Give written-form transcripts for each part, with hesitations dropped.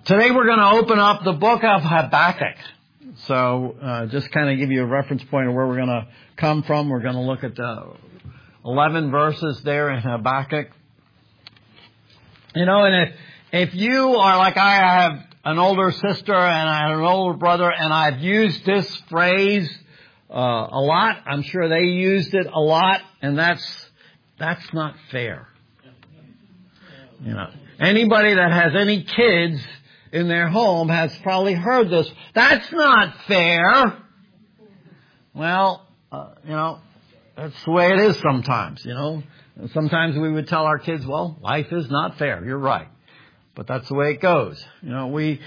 Today we're going to open up the book of Habakkuk. So just kind of give you a reference point of where we're going to come from. We're going to look at the 11 verses there in Habakkuk. You know, and if you are like I have an older sister and I have an older brother, and I've used this phrase a lot. I'm sure they used it a lot, and that's not fair. You know, anybody that has any kids in their home has probably heard this. That's not fair. Well, you know, that's the way it is sometimes, you know. Sometimes we would tell our kids, well, life is not fair. You're right. But that's the way it goes. You know, we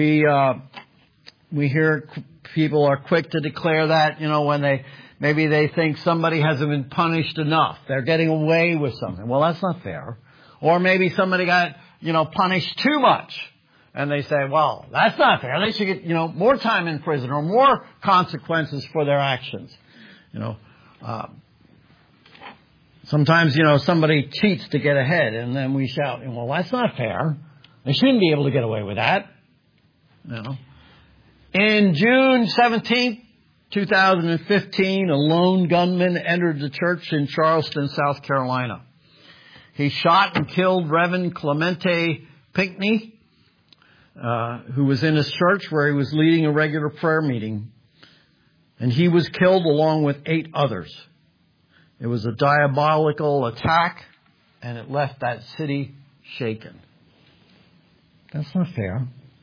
hear people are quick to declare that, you know, when maybe they think somebody hasn't been punished enough. They're getting away with something. Well, that's not fair. Or maybe somebody got, you know, punished too much. And they say, well, that's not fair. They should get, you know, more time in prison or more consequences for their actions. You know, sometimes, you know, somebody cheats to get ahead, and then we shout, well, that's not fair. They shouldn't be able to get away with that. You know. In June 17th, 2015, a lone gunman entered the church in Charleston, South Carolina. He shot and killed Reverend Clemente Pinckney, who was in his church where he was leading a regular prayer meeting. And he was killed along with 8 others. It was a diabolical attack, and it left that city shaken. That's not fair.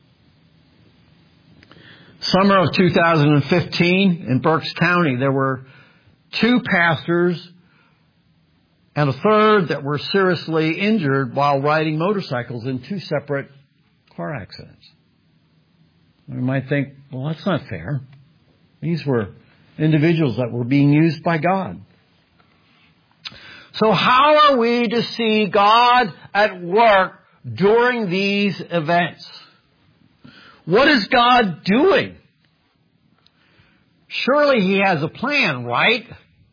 Summer of 2015 in Berks County, there were 2 pastors and a third that were seriously injured while riding motorcycles in 2 separate car accidents. We might think, well, that's not fair. These were individuals that were being used by God. So how are we to see God at work during these events? What is God doing? Surely He has a plan, right?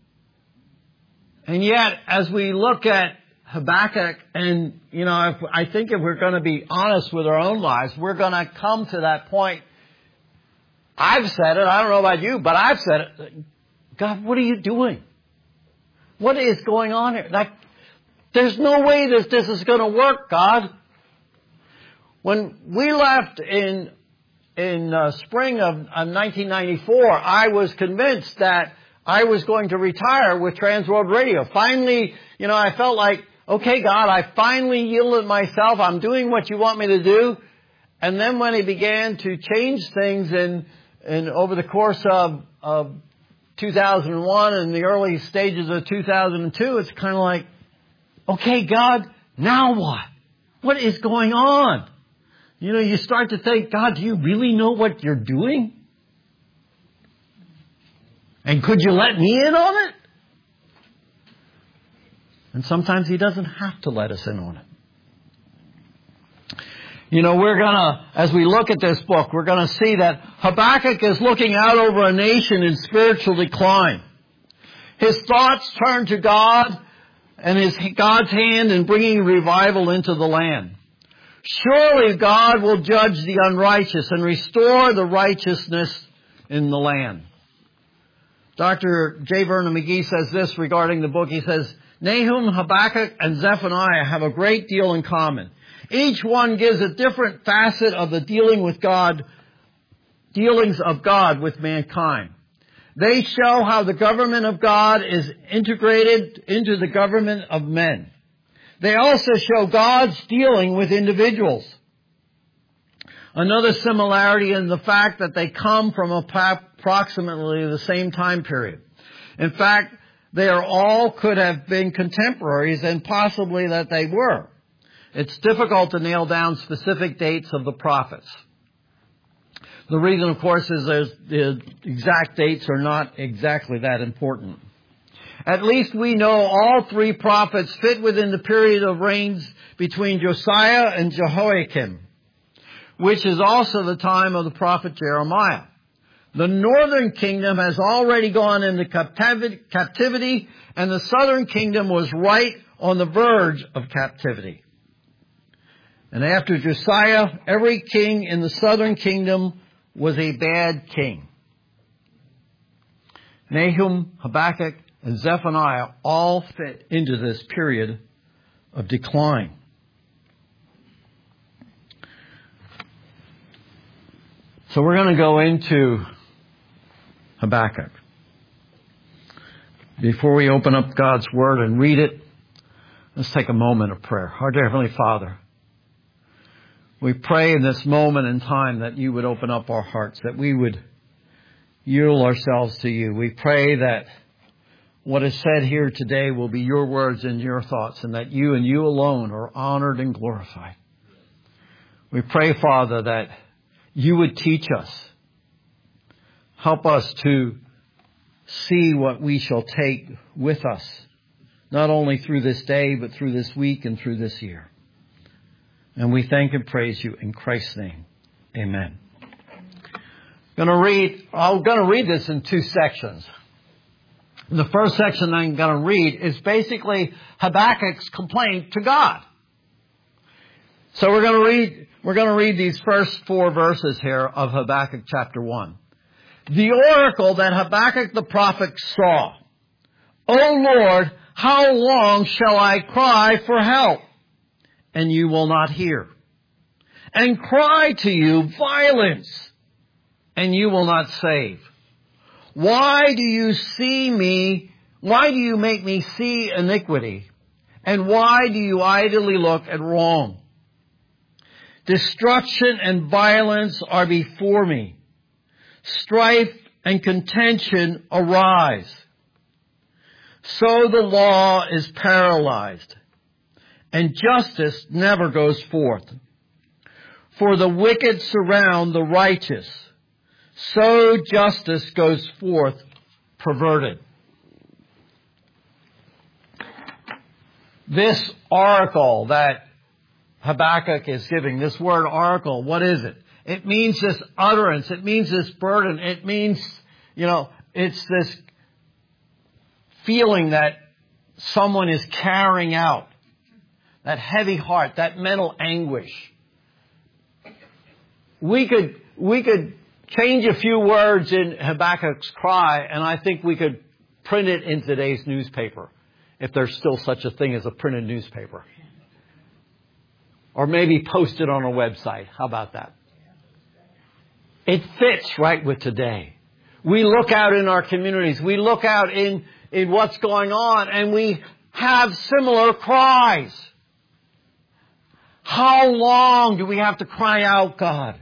And yet, as we look at Habakkuk, and, you know, I think if we're going to be honest with our own lives, we're going to come to that point. I've said it. I don't know about you, but I've said it. God, what are you doing? What is going on here? Like, there's no way this is going to work, God. When we left in spring of 1994, I was convinced that I was going to retire with Trans World Radio. Finally, you know, I felt like, okay, God, I finally yielded myself. I'm doing what you want me to do. And then when He began to change things in over the course of 2001 and the early stages of 2002, it's kind of like, okay, God, now what? What is going on? You know, you start to think, God, do you really know what you're doing? And could you let me in on it? And sometimes He doesn't have to let us in on it. You know, as we look at this book, we're going to see that Habakkuk is looking out over a nation in spiritual decline. His thoughts turn to God and God's hand in bringing revival into the land. Surely God will judge the unrighteous and restore the righteousness in the land. Dr. J. Vernon McGee says this regarding the book. He says, Nahum, Habakkuk, and Zephaniah have a great deal in common. Each one gives a different facet of the dealings of God with mankind. They show how the government of God is integrated into the government of men. They also show God's dealing with individuals. Another similarity in the fact that they come from approximately the same time period. In fact, they all could have been contemporaries, and possibly that they were. It's difficult to nail down specific dates of the prophets. The reason, of course, is the exact dates are not exactly that important. At least we know all 3 prophets fit within the period of reigns between Josiah and Jehoiakim, which is also the time of the prophet Jeremiah. The northern kingdom has already gone into captivity, and the southern kingdom was right on the verge of captivity. And after Josiah, every king in the southern kingdom was a bad king. Nahum, Habakkuk, and Zephaniah all fit into this period of decline. So we're going to go into Habakkuk. Before we open up God's Word and read it, let's take a moment of prayer. Our dear Heavenly Father, we pray in this moment in time that you would open up our hearts, that we would yield ourselves to you. We pray that what is said here today will be your words and your thoughts, and that you and you alone are honored and glorified. We pray, Father, that you would teach us. Help us to see what we shall take with us, not only through this day, but through this week and through this year. And we thank and praise you in Christ's name. Amen. I'm going to read this in two sections. The first section I'm going to read is basically Habakkuk's complaint to God. So we're going to read these first 4 verses here of Habakkuk chapter 1. The oracle that Habakkuk the prophet saw. O Lord, how long shall I cry for help, and you will not hear? And cry to you violence, and you will not save. Why do you make me see iniquity? And why do you idly look at wrong? Destruction and violence are before me. Strife and contention arise. So the law is paralyzed, and justice never goes forth. For the wicked surround the righteous, so justice goes forth perverted. This oracle that Habakkuk is giving, this word oracle, what is it? It means this utterance. It means this burden. It means, it's this feeling that someone is carrying out. That heavy heart, that mental anguish. We could change a few words in Habakkuk's cry, and I think we could print it in today's newspaper, if there's still such a thing as a printed newspaper. Or maybe post it on a website. How about that? It fits right with today. We look out in our communities. We look out in what's going on, and we have similar cries. How long do we have to cry out, God?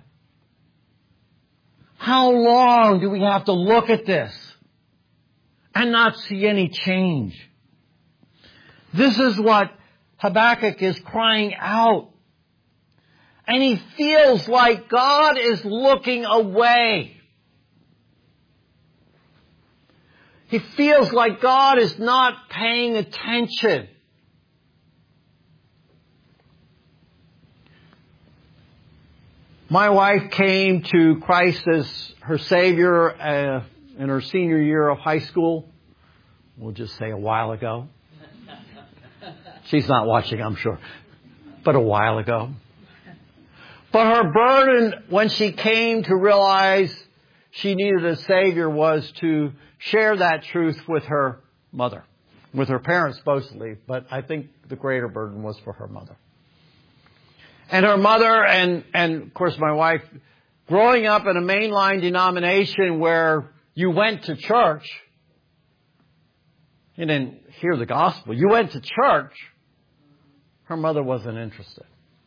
How long do we have to look at this and not see any change? This is what Habakkuk is crying out. And he feels like God is looking away. He feels like God is not paying attention. My wife came to Christ as her Savior in her senior year of high school. We'll just say a while ago. She's not watching, I'm sure. But a while ago. But her burden when she came to realize she needed a Savior was to share that truth with her mother. With her parents mostly, but I think the greater burden was for her mother. And her mother and of course my wife, growing up in a mainline denomination where you went to church, you didn't hear the gospel, you went to church, her mother wasn't interested.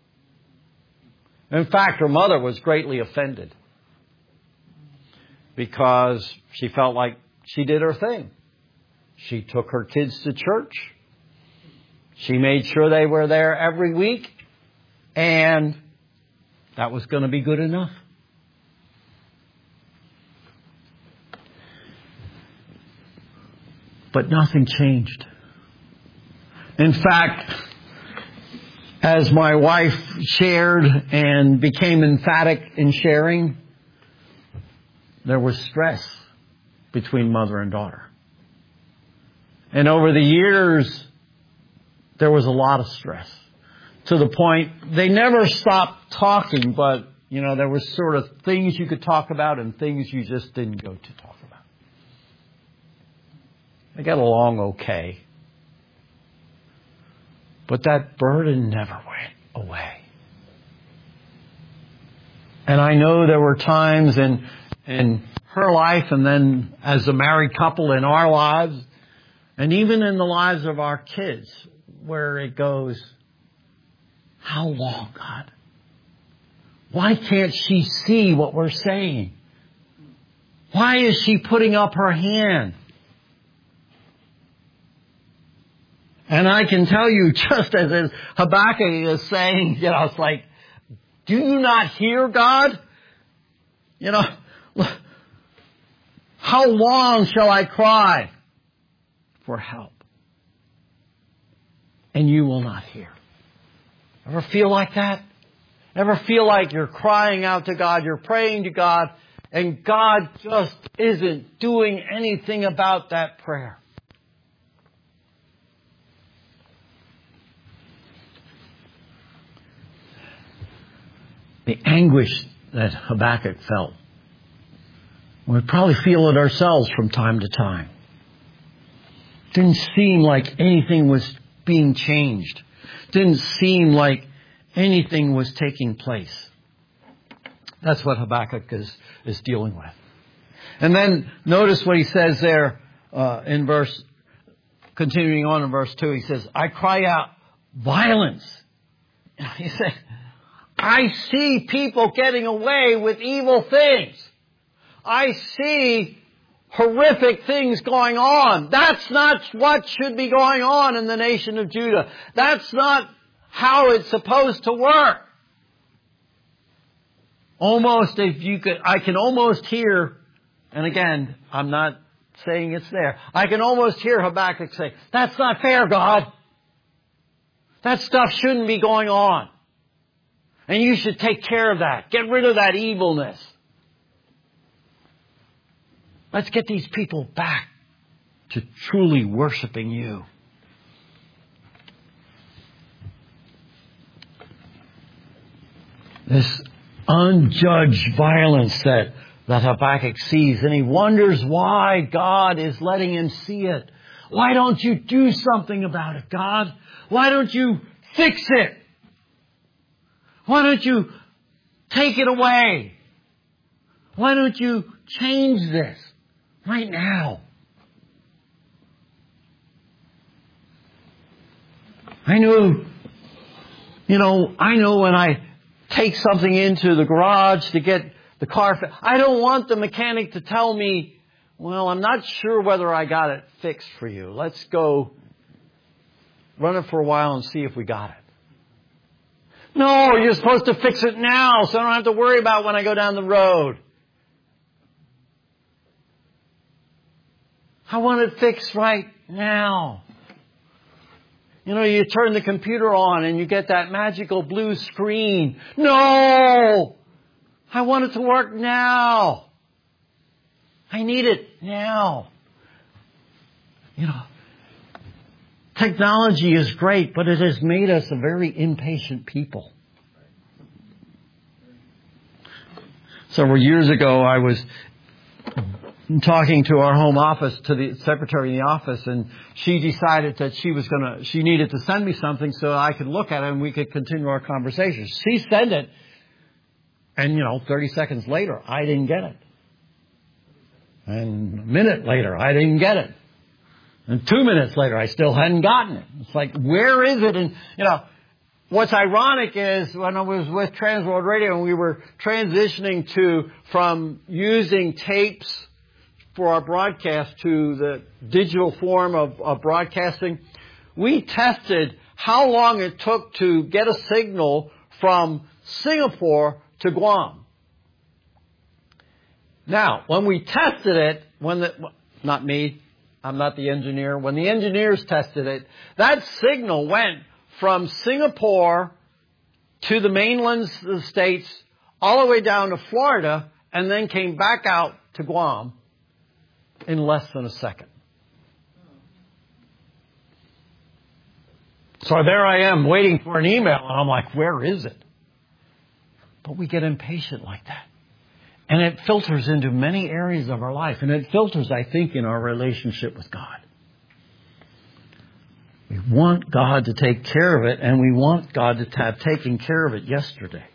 In fact, her mother was greatly offended because she felt like she did her thing. She took her kids to church. She made sure they were there every week. And that was going to be good enough. But nothing changed. In fact, as my wife shared and became emphatic in sharing, there was stress between mother and daughter. And over the years, there was a lot of stress. to the point they never stopped talking, but, there was sort of things you could talk about and things you just didn't go to talk about. They got along okay. But that burden never went away. And I know there were times in her life and then as a married couple in our lives and even in the lives of our kids where it goes, how long, God? Why can't she see what we're saying? Why is she putting up her hand? And I can tell you, just as Habakkuk is saying, it's like, do you not hear God? How long shall I cry for help? And you will not hear. Ever feel like that? Ever feel like you're crying out to God, you're praying to God, and God just isn't doing anything about that prayer? The anguish that Habakkuk felt. We probably feel it ourselves from time to time. Didn't seem like anything was being changed. Didn't seem like anything was taking place. That's what Habakkuk is dealing with. And then notice what he says there continuing on in verse 2. He says, I cry out violence. He said, I see people getting away with evil things. I see horrific things going on. That's not what should be going on in the nation of Judah. That's not how it's supposed to work. I can almost hear, and again, I'm not saying it's there. I can almost hear Habakkuk say, that's not fair, God. That stuff shouldn't be going on. And you should take care of that. Get rid of that evilness. Let's get these people back to truly worshiping you. This unjudged violence that Habakkuk sees, and he wonders why God is letting him see it. Why don't you do something about it, God? Why don't you fix it? Why don't you take it away? Why don't you change this right now? I know when I take something into the garage to get the car fixed, I don't want the mechanic to tell me, well, I'm not sure whether I got it fixed for you. Let's go run it for a while and see if we got it. No, you're supposed to fix it now so I don't have to worry about when I go down the road. I want it fixed right now. You turn the computer on and you get that magical blue screen. No! I want it to work now. I need it now. Technology is great, but it has made us a very impatient people. Several years ago, I was talking to our home office, to the secretary in the office, and she decided that she needed to send me something so I could look at it and we could continue our conversation. She sent it, and 30 seconds later, I didn't get it. And a minute later, I didn't get it. And 2 minutes later, I still hadn't gotten it. It's like, where is it? And, what's ironic is when I was with Transworld Radio and we were transitioning from using tapes for our broadcast to the digital form of broadcasting, we tested how long it took to get a signal from Singapore to Guam. Now, when we tested it, not me, I'm not the engineer. When the engineers tested it, that signal went from Singapore to the mainland of the States, all the way down to Florida, and then came back out to Guam in less than a second. So there I am waiting for an email, and I'm like, where is it? But we get impatient like that. And it filters into many areas of our life. And it filters, I think, in our relationship with God. We want God to take care of it, and we want God to have taken care of it yesterday.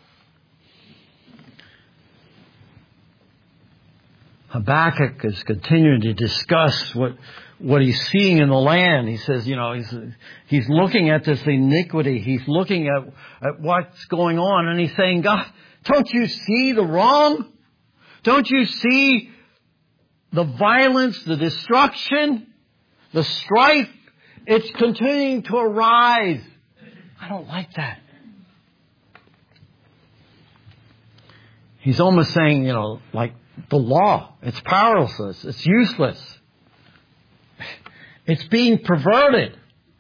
Habakkuk is continuing to discuss what he's seeing in the land. He says, he's looking at this iniquity. He's looking at what's going on, and he's saying, God, don't you see the wrong? Don't you see the violence, the destruction, the strife? It's continuing to arise. I don't like that. He's almost saying, like the law. It's powerless. It's useless. It's being perverted.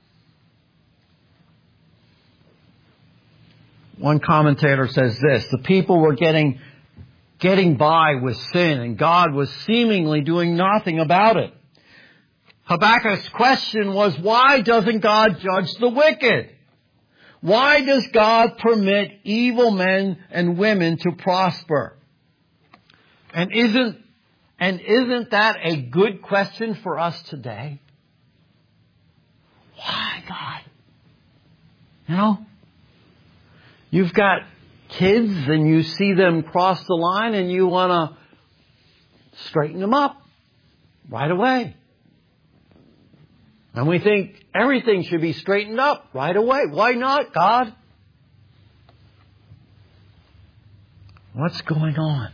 One commentator says this: the people were getting by with sin, and God was seemingly doing nothing about it. Habakkuk's question was, why doesn't God judge the wicked? Why does God permit evil men and women to prosper? And isn't that a good question for us today? Why, God? You've got kids and you see them cross the line and you want to straighten them up right away. And we think everything should be straightened up right away. Why not, God? What's going on?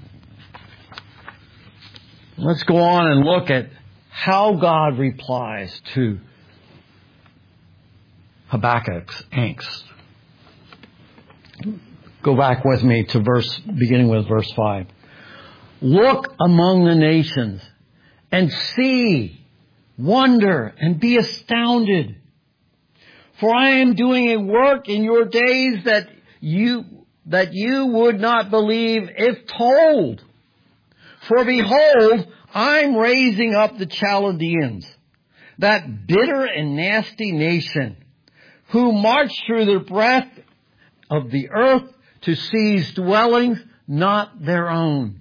Let's go on and look at how God replies to Habakkuk's angst. Go back with me to beginning with verse 5. Look among the nations and see, wonder, and be astounded. For I am doing a work in your days that you would not believe if told. For behold, I'm raising up the Chaldeans, that bitter and nasty nation, who march through the breadth of the earth to seize dwellings not their own.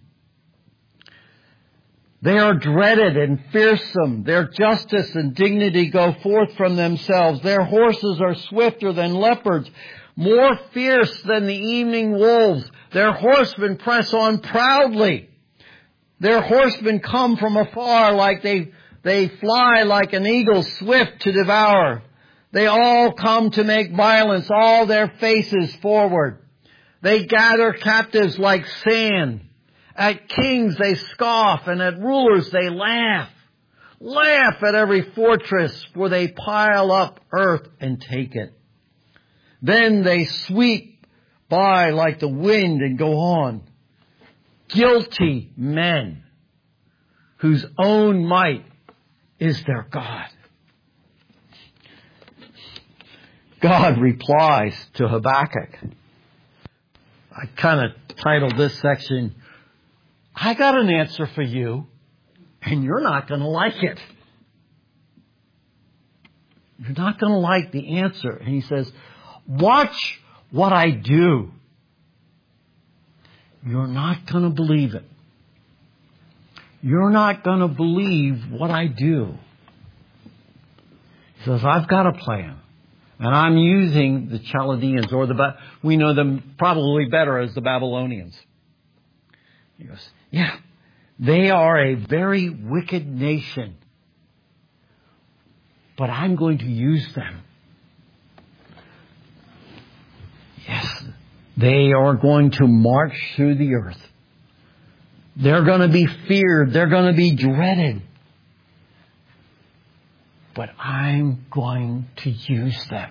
They are dreaded and fearsome. Their justice and dignity go forth from themselves. Their horses are swifter than leopards, more fierce than the evening wolves. Their horsemen press on proudly. Their horsemen come from afar like they fly like an eagle swift to devour. They all come to make violence, all their faces forward. They gather captives like sand. At kings they scoff, and at rulers they laugh. Laugh at every fortress, for they pile up earth and take it. Then they sweep by like the wind and go on. Guilty men whose own might is their God. God replies to Habakkuk. I kind of titled this section, I got an answer for you, and you're not going to like it. You're not going to like the answer. And he says, watch what I do. You're not going to believe it. You're not going to believe what I do. He says, I've got a plan. And I'm using the Chaldeans, or we know them probably better as the Babylonians. He goes, yeah, they are a very wicked nation. But I'm going to use them. Yes, they are going to march through the earth. They're going to be feared. They're going to be dreaded. But I'm going to use them.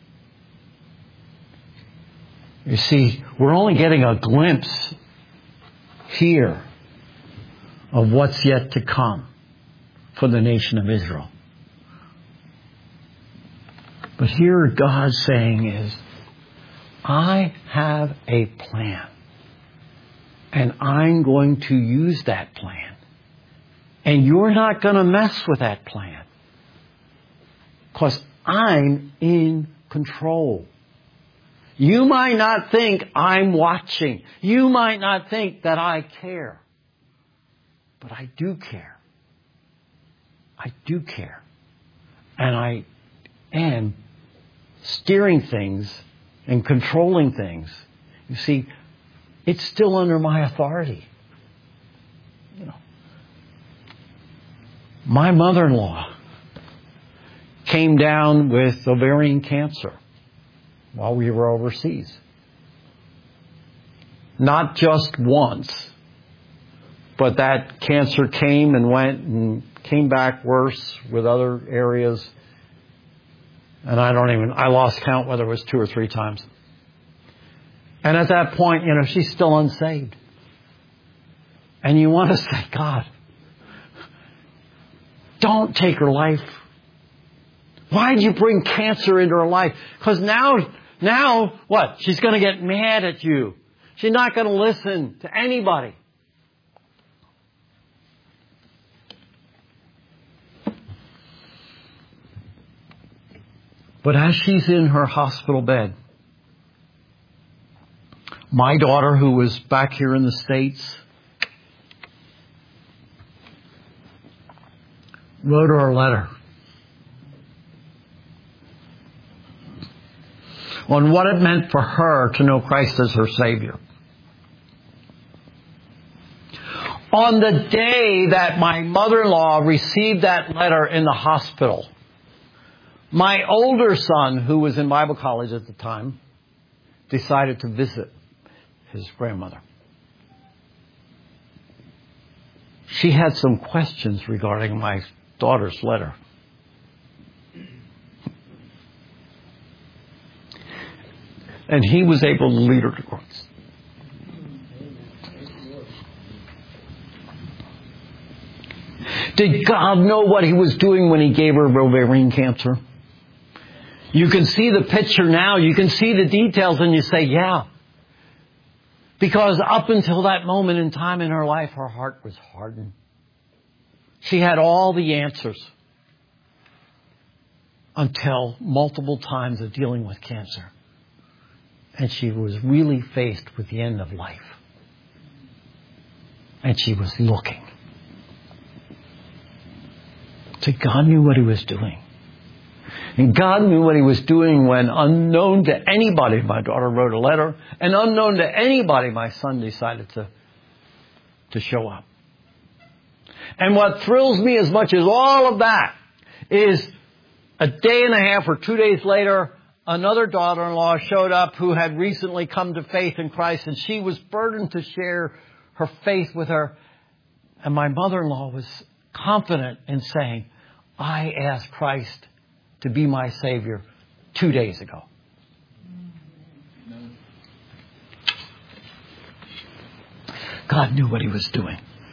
You see, we're only getting a glimpse here of what's yet to come for the nation of Israel. But here God's saying is, I have a plan. And I'm going to use that plan. And you're not going to mess with that plan. Because I'm in control. You might not think I'm watching. You might not think that I care. But I do care. I do care. And I am steering things and controlling things. You see, it's still under my authority. You know, my mother-in-law came down with ovarian cancer while we were overseas. Not just once, but that cancer came and went and came back worse with other areas. And I lost count whether it was 2 or 3 times. And at that point, she's still unsaved. And you want to say, God, don't take her life. Why did you bring cancer into her life? Because now what? She's going to get mad at you. She's not going to listen to anybody. But as she's in her hospital bed, my daughter, who was back here in the States, wrote her a letter on what it meant for her to know Christ as her Savior. On the day that my mother-in-law received that letter in the hospital, my older son, who was in Bible college at the time, decided to visit his grandmother. She had some questions regarding my daughter's letter. And he was able to lead her to Christ. Did God know what He was doing when He gave her ovarian cancer? You can see the picture now. You can see the details and you say, yeah. Because up until that moment in time in her life, her heart was hardened. She had all the answers until multiple times of dealing with cancer. And she was really faced with the end of life. And she was looking. So God knew what He was doing. And God knew what He was doing when, unknown to anybody, my daughter wrote a letter, and unknown to anybody, my son decided to show up. And what thrills me as much as all of that is a day and a half or 2 days later, another daughter-in-law showed up who had recently come to faith in Christ, and she was burdened to share her faith with her. And my mother-in-law was confident in saying, I asked Christ to be my Savior 2 days ago. God knew what He was doing.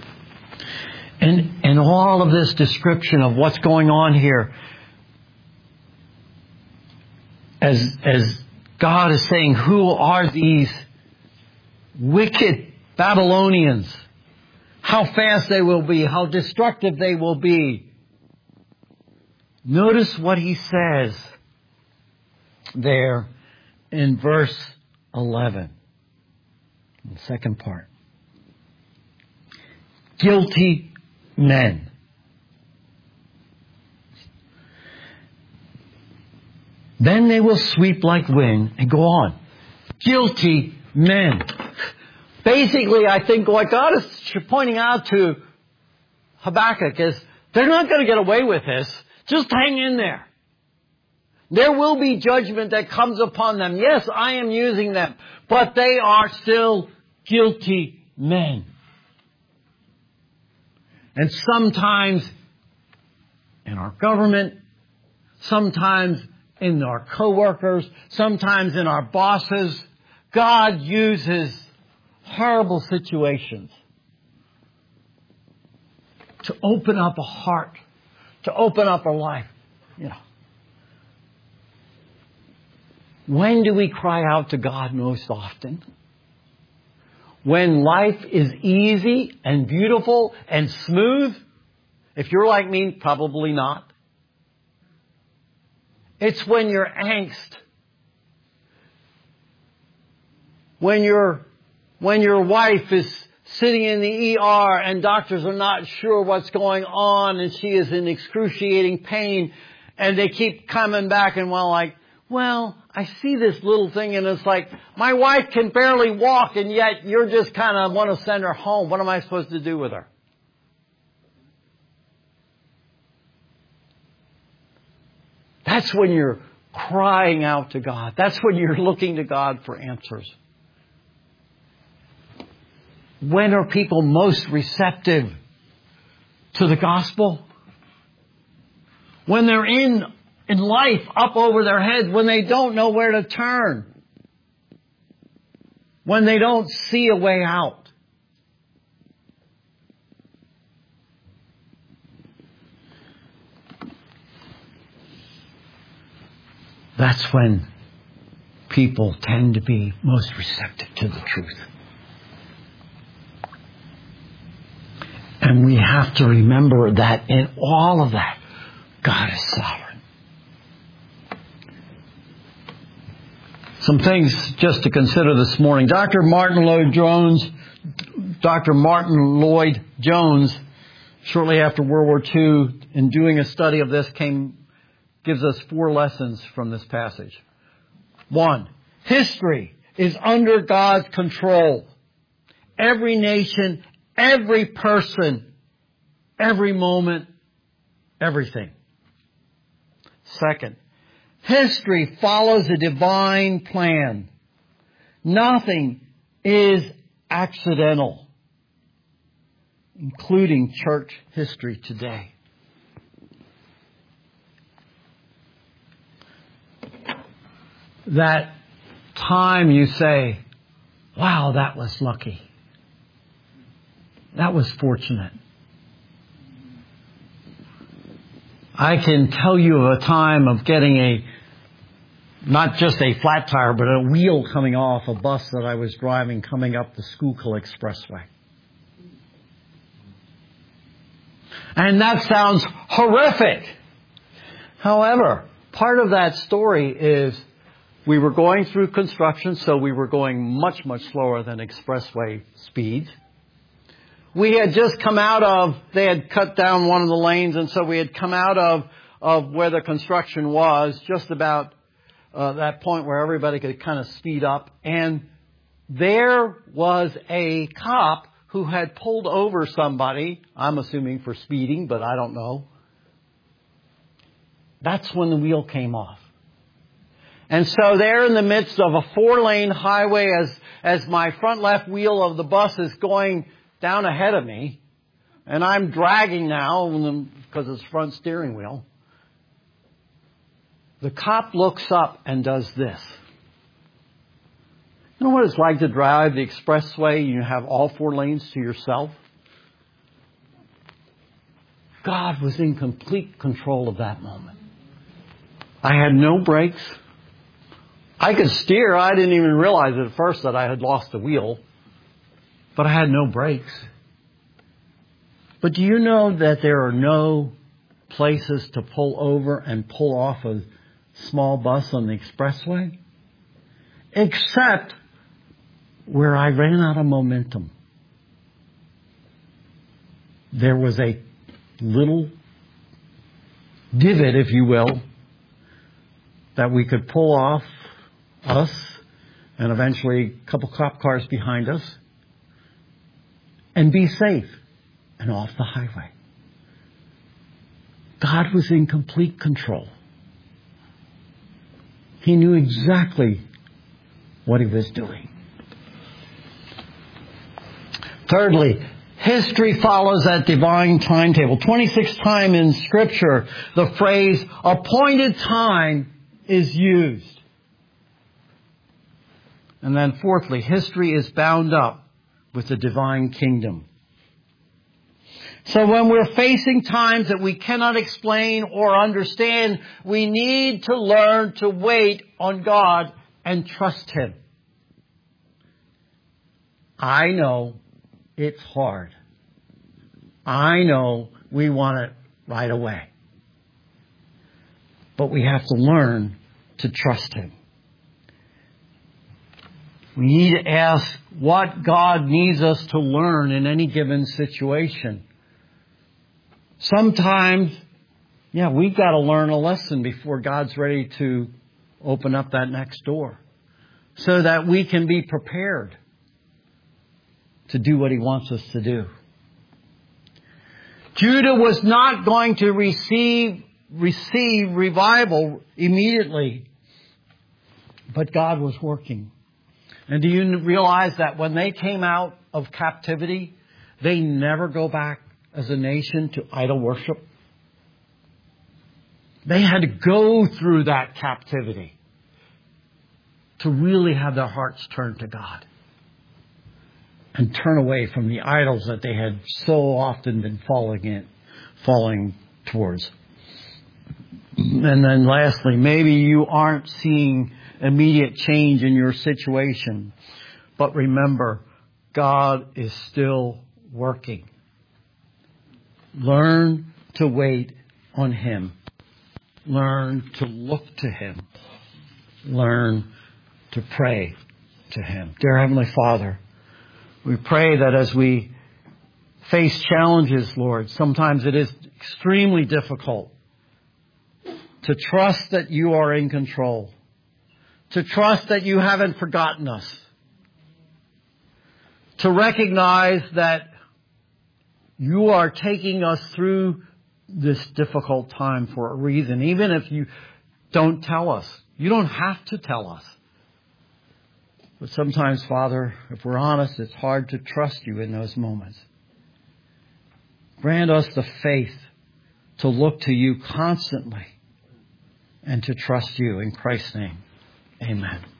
And all of this description of what's going on here, as God is saying, who are these wicked Babylonians? How fast they will be, how destructive they will be. Notice what He says there in verse 11, the second part. Guilty men. Then they will sweep like wind and go on. Guilty men. Basically, I think what God is pointing out to Habakkuk is they're not going to get away with this. Just hang in there. There will be judgment that comes upon them. Yes, I am using them, but they are still guilty men. And sometimes in our government, sometimes in our coworkers, sometimes in our bosses, God uses horrible situations to open up a heart, to open up a life. When do we cry out to God most often? When life is easy and beautiful and smooth? If you're like me, probably not. It's when your angst When your wife is sitting in the ER and doctors are not sure what's going on and she is in excruciating pain and they keep coming back and I see this little thing and it's like, my wife can barely walk and yet you're just kind of want to send her home. What am I supposed to do with her? That's when you're crying out to God. That's when you're looking to God for answers. When are people most receptive to the gospel? When they're in life up over their heads, when they don't know where to turn, when they don't see a way out. That's when people tend to be most receptive to the truth. And we have to remember that in all of that, God is sovereign. Some things just to consider this morning. Dr. Martin Lloyd Jones, shortly after World War II, in doing a study of this, gives us 4 lessons from this passage. 1, history is under God's control. Every nation, every person, every moment, everything. 2, history follows a divine plan. Nothing is accidental, including church history today. That time you say, wow, that was lucky. That was fortunate. I can tell you of a time of getting not just a flat tire, but a wheel coming off a bus that I was driving coming up the Schuylkill Expressway. And that sounds horrific. However, part of that story is we were going through construction, so we were going much, much slower than expressway speeds. We had just come they had cut down one of the lanes, and so we had come out of where the construction was, just about that point where everybody could kind of speed up. And there was a cop who had pulled over somebody, I'm assuming for speeding, but I don't know. That's when the wheel came off. And so there in the midst of a 4-lane highway as my front left wheel of the bus is going down ahead of me, and I'm dragging now because it's front steering wheel, the cop looks up and does this. You know what it's like to drive the expressway and you have all 4 lanes to yourself? God was in complete control of that moment. I had no brakes. I could steer. I didn't even realize at first that I had lost the wheel. But I had no brakes. But do you know that there are no places to pull over and pull off a small bus on the expressway? Except where I ran out of momentum. There was a little divot, if you will, that we could pull off us and eventually a couple cop cars behind us and be safe and off the highway. God was in complete control. He knew exactly what He was doing. Thirdly, history follows that divine timetable. 26 times in Scripture, the phrase appointed time is used. And then fourthly, history is bound up with the divine kingdom. So when we're facing times that we cannot explain or understand, we need to learn to wait on God and trust Him. I know it's hard. I know we want it right away. But we have to learn to trust Him. We need to ask what God needs us to learn in any given situation. Sometimes, we've got to learn a lesson before God's ready to open up that next door, so that we can be prepared to do what He wants us to do. Judah was not going to receive revival immediately, but God was working. And do you realize that when they came out of captivity, they never go back as a nation to idol worship? They had to go through that captivity to really have their hearts turned to God and turn away from the idols that they had so often been falling towards. And then lastly, maybe you aren't seeing immediate change in your situation, but remember, God is still working. Learn to wait on Him. Learn to look to Him. Learn to pray to Him. Dear Heavenly Father, we pray that as we face challenges, Lord, sometimes it is extremely difficult to trust that You are in control, to trust that You haven't forgotten us, to recognize that You are taking us through this difficult time for a reason, even if You don't tell us. You don't have to tell us. But sometimes, Father, if we're honest, it's hard to trust You in those moments. Grant us the faith to look to You constantly and to trust You. In Christ's name, amen.